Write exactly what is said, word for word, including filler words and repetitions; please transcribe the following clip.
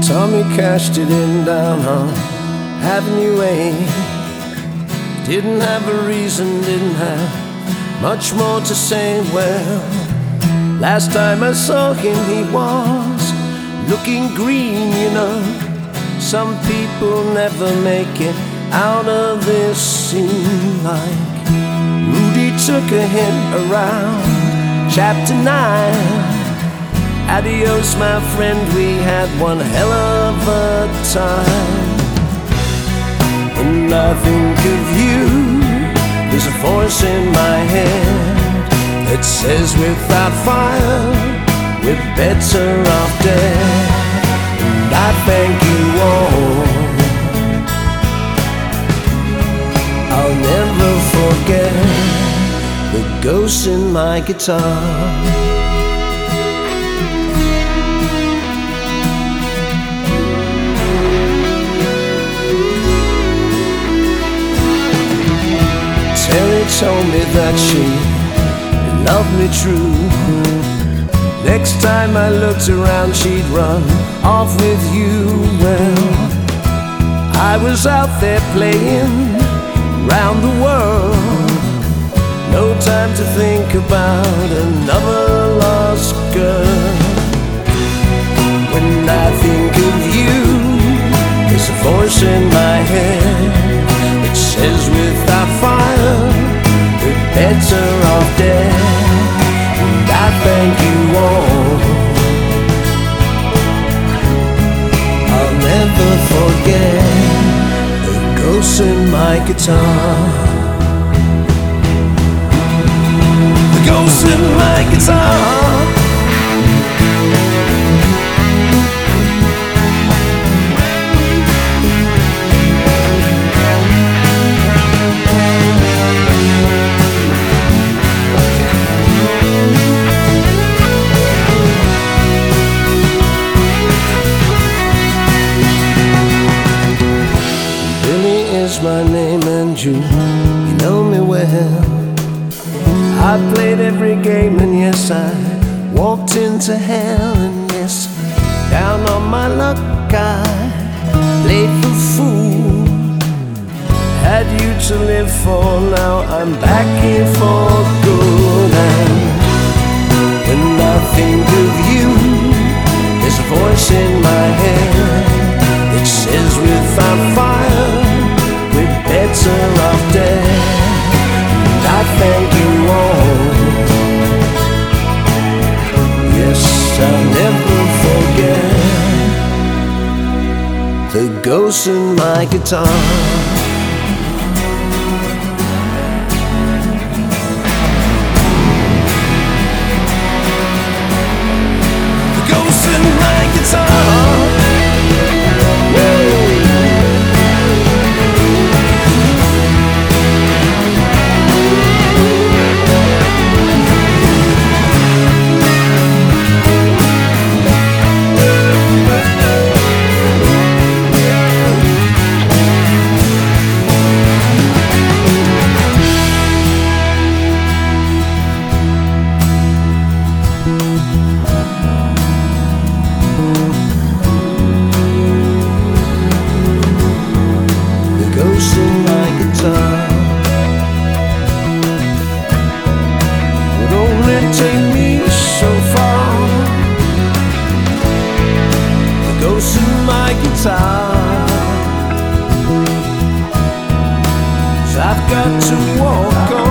Tommy cashed it in down on Avenue A. Didn't have a reason, didn't have much more to say. Well, last time I saw him he was looking green, you know. Some people never make it out of this scene. Like Rudy took a hint around chapter nine. Adios, my friend, we had one hell of a time. When I think of you, there's a voice in my head that says without fire, we're better off dead. And I thank you all. I'll never forget the ghost in my guitar. Terry told me that she loved me true. Next time I looked around, she'd run off with you. Well, I was out there playing round the world. No time to think about another lost girl. When I think of you, there's a voice in my head that says without fire, we're better off dead. And I thank you all. I'll never forget the ghost in my guitar. The ghost in my guitar. My name and you, you know me well. I played every game and yes, I walked into hell. And yes, down on my luck I played the fool. Had you to live for, now I'm back here for good. And when I think of you, there's a voice in my head that says without fire, we're better off dead. And I thank you all. Yes, I'll never forget the ghost in my guitar. Take me so far. The ghost in my guitar. 'Cause I've got to walk on.